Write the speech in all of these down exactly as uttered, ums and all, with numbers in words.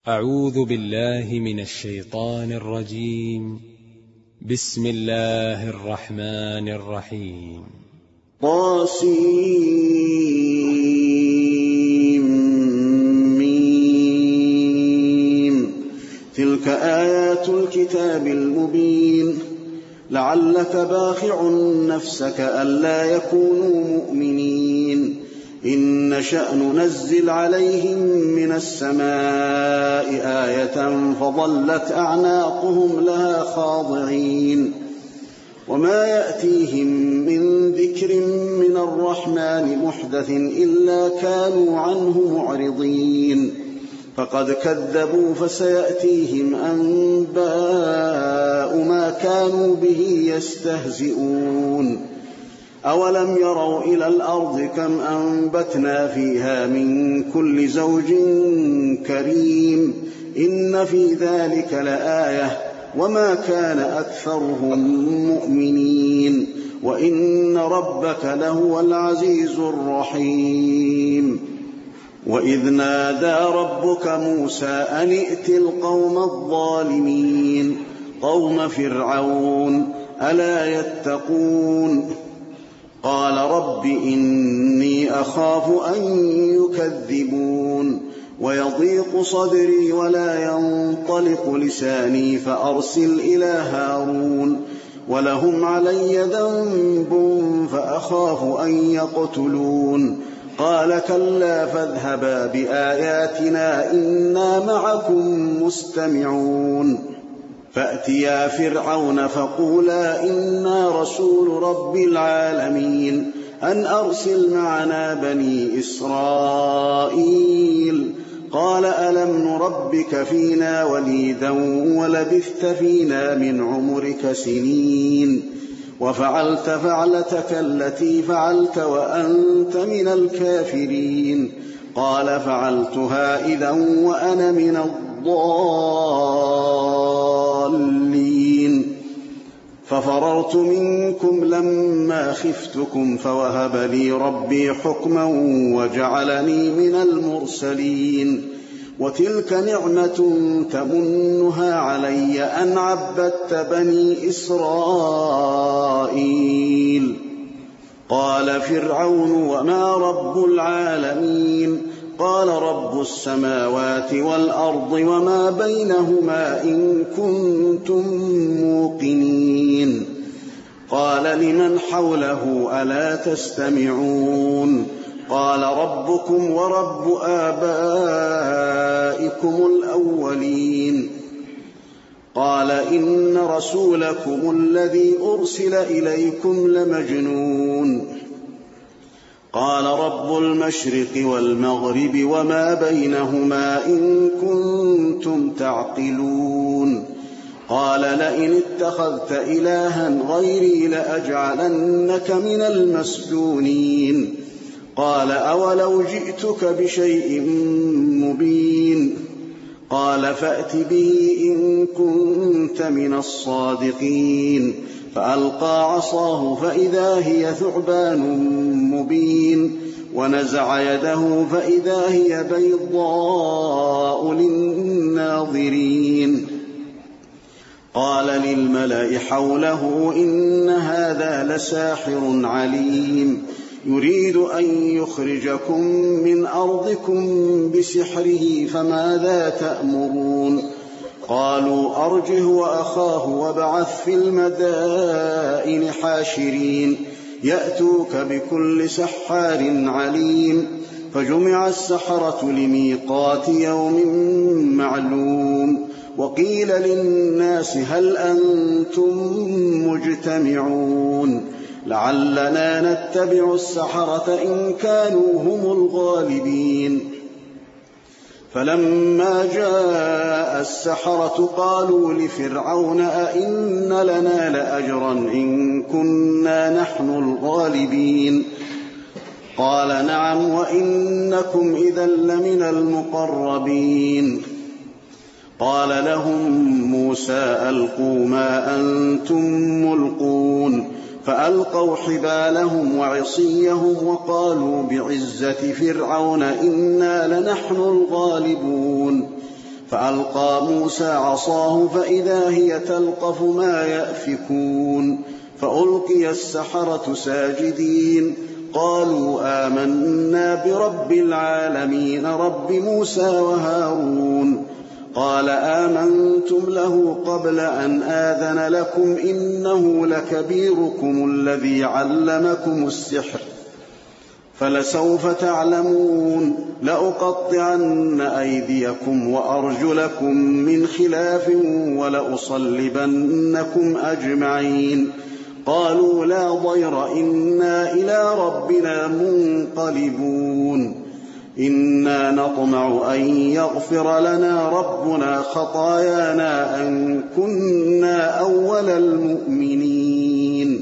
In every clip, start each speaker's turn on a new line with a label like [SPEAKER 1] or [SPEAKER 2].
[SPEAKER 1] أعوذ بالله من الشيطان الرجيم. بسم الله الرحمن الرحيم.
[SPEAKER 2] طاسيم. تلك آيات الكتاب المبين. لعلك باخع نفسك ألا يكونوا مؤمنين إن نشأ ننزل عليهم من السماء آية فظلت أعناقهم لها خاضعين وما يأتيهم من ذكر من الرحمن محدث إلا كانوا عنه معرضين فقد كذبوا فسيأتيهم أنباء ما كانوا به يستهزئون أولم يروا إلى الأرض كم أنبتنا فيها من كل زوج كريم إن في ذلك لآية وما كان أكثرهم مؤمنين وإن ربك لهو العزيز الرحيم. وإذ نادى ربك موسى أن ائت القوم الظالمين قوم فرعون ألا يتقون قال رب إني أخاف أن يكذبون ويضيق صدري ولا ينطلق لساني فأرسل إلى هارون ولهم علي ذنب فأخاف أن يقتلون قال كلا فاذهبا بآياتنا إنا معكم مستمعون فأتيا فرعون فقولا إنا رسول رب العالمين أن أرسل معنا بني إسرائيل قال ألم نربك فينا وليدا ولبثت فينا من عمرك سنين وفعلت فعلتك التي فعلت وأنت من الكافرين قال فعلتها إذا وأنا من الضالين ففررت منكم لما خفتكم فوهب لي ربي حكما وجعلني من المرسلين وتلك نعمة تمنها علي أن عبدت بني إسرائيل قال فرعون وما رب العالمين قال رب السماوات والأرض وما بينهما إن كنتم موقنين قال لمن حوله ألا تستمعون قال ربكم ورب آبائكم الأولين قال إن رسولكم الذي أرسل إليكم لمجنون قال رب المشرق والمغرب وما بينهما إن كنتم تعقلون قال لئن اتخذت إلها غيري لأجعلنك من المسجونين قال أولو جئتك بشيء مبين قال فأت به إن كنت من الصادقين فألقى عصاه فإذا هي ثعبان مبين ونزع يده فإذا هي بيضاء للناظرين قال للملأ حوله إن هذا لساحر عليم يريد أن يخرجكم من أرضكم بسحره فماذا تأمرون قالوا أرجه وأخاه وابعث في المدائن حاشرين يأتوك بكل سحار عليم فجمع السحرة لميقات يوم معلوم وقيل للناس هل أنتم مجتمعون لعلنا نتبع السحرة إن كانوا هم الغالبين فلما جاء السحرة قالوا لفرعون أئن لنا لأجرا إن كنا نحن الغالبين قال نعم وإنكم إذا لمن المقربين قال لهم موسى ألقوا ما أنتم ملقون فألقوا حبالهم وعصيهم وقالوا بعزة فرعون إنا لنحن الغالبون فألقى موسى عصاه فإذا هي تلقف ما يأفكون فألقي السحرة ساجدين قالوا آمنا برب العالمين رب موسى وهارون قال آمنتم له قبل أن آذن لكم إنه لكبيركم الذي علمكم السحر فلسوف تعلمون لأقطعن أيديكم وأرجلكم من خلاف ولأصلبنكم أجمعين قالوا لا ضير إنا إلى ربنا منقلبون إنا نطمع أن يغفر لنا ربنا خطايانا أن كنا أول المؤمنين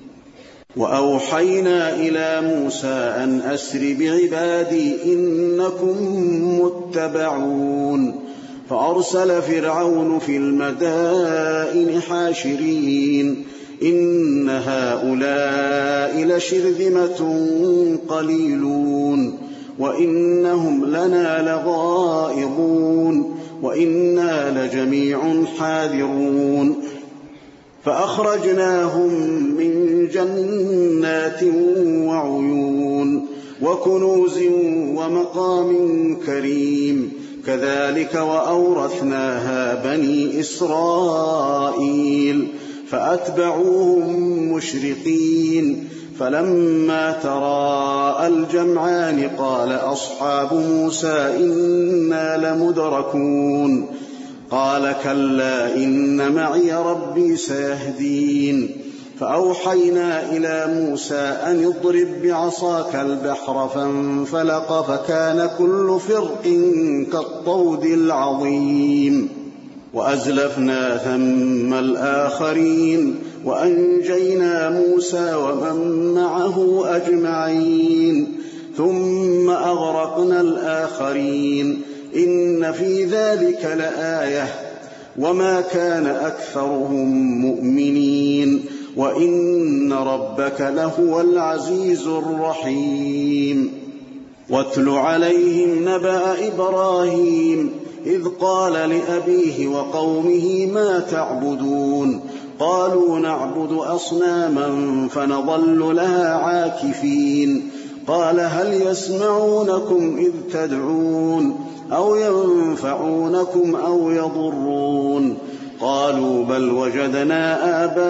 [SPEAKER 2] وأوحينا إلى موسى أن أسر بعبادي إنكم متبعون فأرسل فرعون في المدائن حاشرين إن هؤلاء لشرذمة قليلون وإنهم لنا لغائظون وإنا لجميع حاذرون فأخرجناهم من جنات وعيون وكنوز ومقام كريم كذلك وأورثناها بني إسرائيل فأتبعوهم مشرقين فلما تراءى الجمعان قال أصحاب موسى إنا لمدركون قال كلا إن معي ربي سيهدين فأوحينا إلى موسى أن اضرب بعصاك البحر فانفلق فكان كل فرق كالطود العظيم وأزلفنا ثم الآخرين وأنجينا موسى ومن معه أجمعين ثم أغرقنا الآخرين إن في ذلك لآية وما كان أكثرهم مؤمنين وإن ربك لهو العزيز الرحيم واتل عليهم نبأ إبراهيم إذ قال لأبيه وقومه ما تعبدون قالوا نعبد أصناما فنظل لها عاكفين قال هل يسمعونكم إذ تدعون أو ينفعونكم أو يضرون قالوا بل وجدنا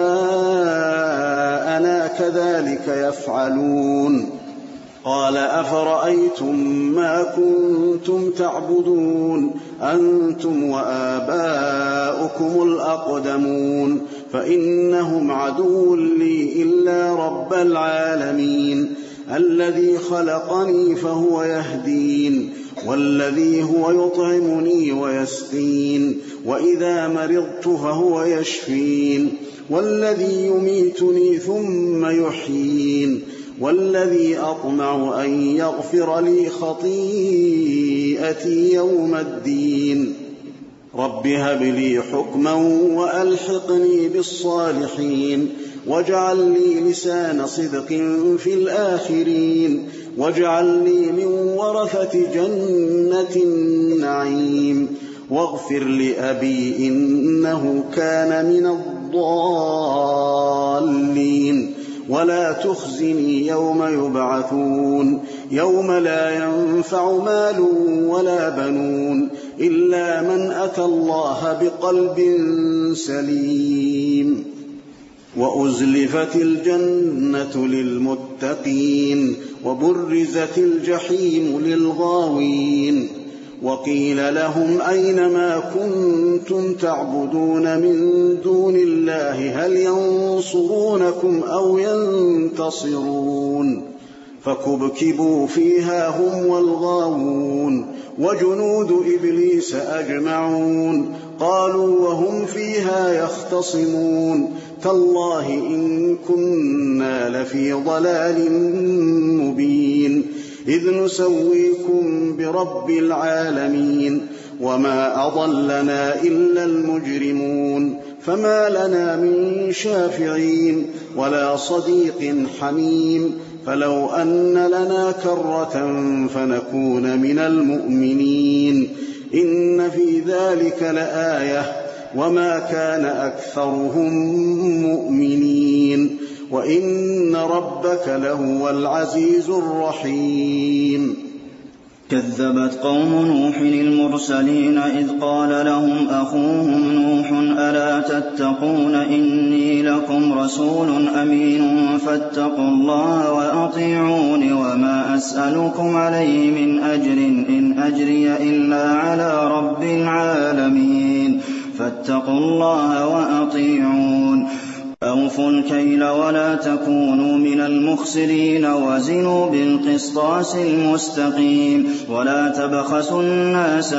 [SPEAKER 2] آباءنا كذلك يفعلون قال أفرأيتم ما كنتم تعبدون أنتم وآباؤكم الأقدمون فإنهم عدو لي إلا رب العالمين الذي خلقني فهو يهدين والذي هو يطعمني ويسقين وإذا مرضت فهو يشفين والذي يميتني ثم يحيين والذي أطمع أن يغفر لي خطيئتي يوم الدين رب هب لي حكما وألحقني بالصالحين واجعل لي لسان صدق في الآخرين واجعلني من ورثة جنة النعيم واغفر لأبي إنه كان من الضالين ولا تخزني يوم يبعثون يوم لا ينفع مال ولا بنون إلا من أتى الله بقلب سليم وأزلفت الجنة للمتقين وبرزت الجحيم للغاوين وقيل لهم أين ما كنتم تعبدون من دون الله هل ينصرونكم أو ينتصرون فكبكبوا فيها هم والغاوون وجنود إبليس أجمعون قالوا وهم فيها يختصمون تالله إن كنا لفي ضلال مبين إذ نسويكم برب العالمين وما أضلنا إلا المجرمون فما لنا من شافعين ولا صديق حميم فلو أن لنا كرة فنكون من المؤمنين إن في ذلك لآية وما كان أكثرهم مؤمنين وإن ربك لهو العزيز الرحيم.
[SPEAKER 3] كذبت قوم نوح المرسلين إذ قال لهم أخوهم نوح ألا تتقون إني لكم رسول أمين فاتقوا الله وأطيعون وما أسألكم عليه من أجر إن أجري إلا على رب العالمين فاتقوا الله وأطيعون. أوفوا الكيل ولا تكونوا من المخسرين وزنوا بالقسطاس المستقيم ولا تبخسوا الناس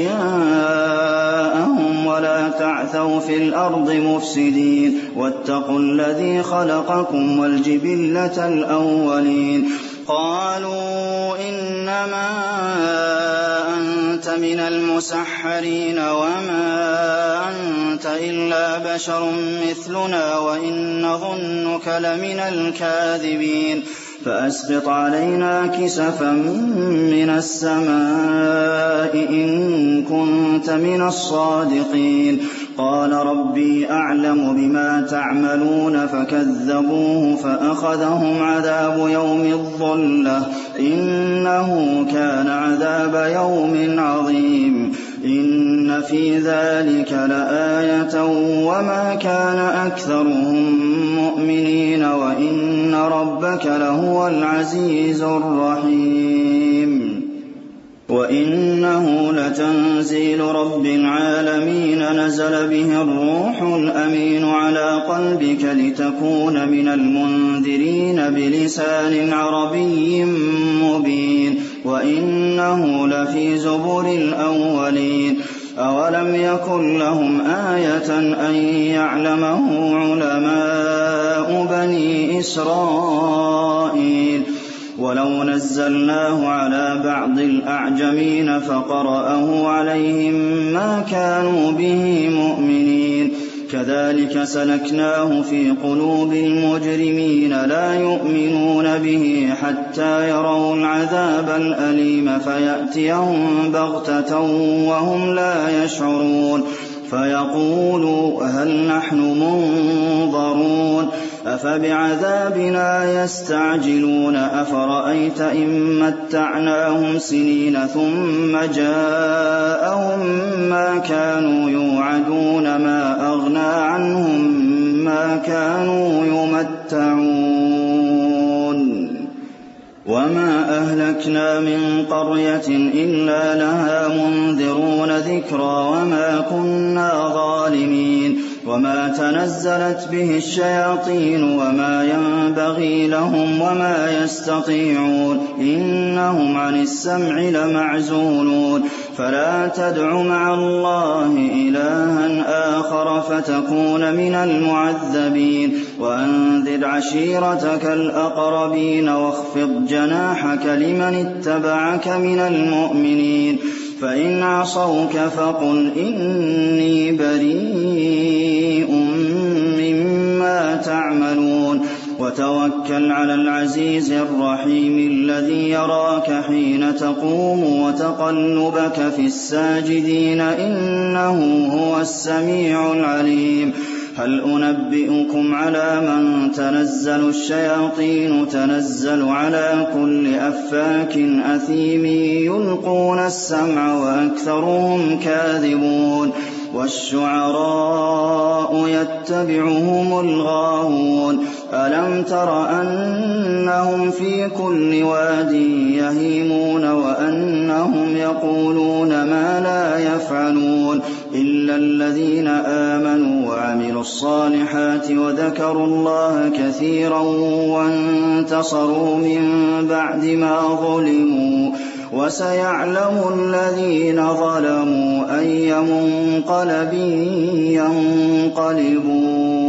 [SPEAKER 3] أشياءهم ولا تعثوا في الأرض مفسدين واتقوا الذي خلقكم والجبلة الأولين. قالوا إنما أنت من المسحرين وما أنت إلا بشر مثلنا وإن نظنك لمن الكاذبين فأسقط علينا كسفا من السماء إن كنت من الصادقين. قال ربي أعلم بما تعملون فكذبوه فأخذهم عذاب يوم الظلة إنه كان عذاب يوم عظيم. إن في ذلك لآية وما كان أكثرهم مؤمنين وإن ربك لهو العزيز الرحيم. وإنه لتنزيل رب العالمين نزل به الروح الأمين على قلبك لتكون من المنذرين بلسان عربي مبين وإنه لفي زبر الأولين. أولم يكن لهم آية أن يعلمه علماء بني إسرائيل ولو نزلناه على بعض الأعجمين فقرأه عليهم ما كانوا به مؤمنين. كذلك سلكناه في قلوب المجرمين لا يؤمنون به حتى يروا العذاب الأليم فيأتيهم بغتة وهم لا يشعرون فيقولوا هل نحن منظرون أفبعذابنا يستعجلون أفرأيت إن متعناهم سنين ثم جاءهم ما كانوا يوعدون ما أغنى عنهم ما كانوا يمتعون. وما أهلكنا من قرية إلا لها منذرون ذكرى وما كنا ظالمين. وما تنزلت به الشياطين وما ينبغي لهم وما يستطيعون إنهم عن السمع لمعزولون. فلا تدع مع الله إلها آخر فتكون من المعذبين. وأنذر عشيرتك الأقربين واخفض جناحك لمن اتبعك من المؤمنين. فإن عصوك فقل إني بريء مما تعملون. وتوكل على العزيز الرحيم الذي يراك حين تقوم وتقلبك في الساجدين إنه هو السميع العليم. هل أنبئكم على من تنزل الشياطين تنزل على كل أفاك أثيم يلقون السمع وأكثرهم كاذبون. والشعراء يتبعهم الغاوون. ألم تر أنهم في كل واد يهيمون وأنهم يقولون ما لا يفعلون إلا الذين آمنوا وعملوا الصالحات وذكروا الله كثيرا وانتصروا من بعد ما ظلموا. وسيعلم الذين ظلموا أي منقلب ينقلبون.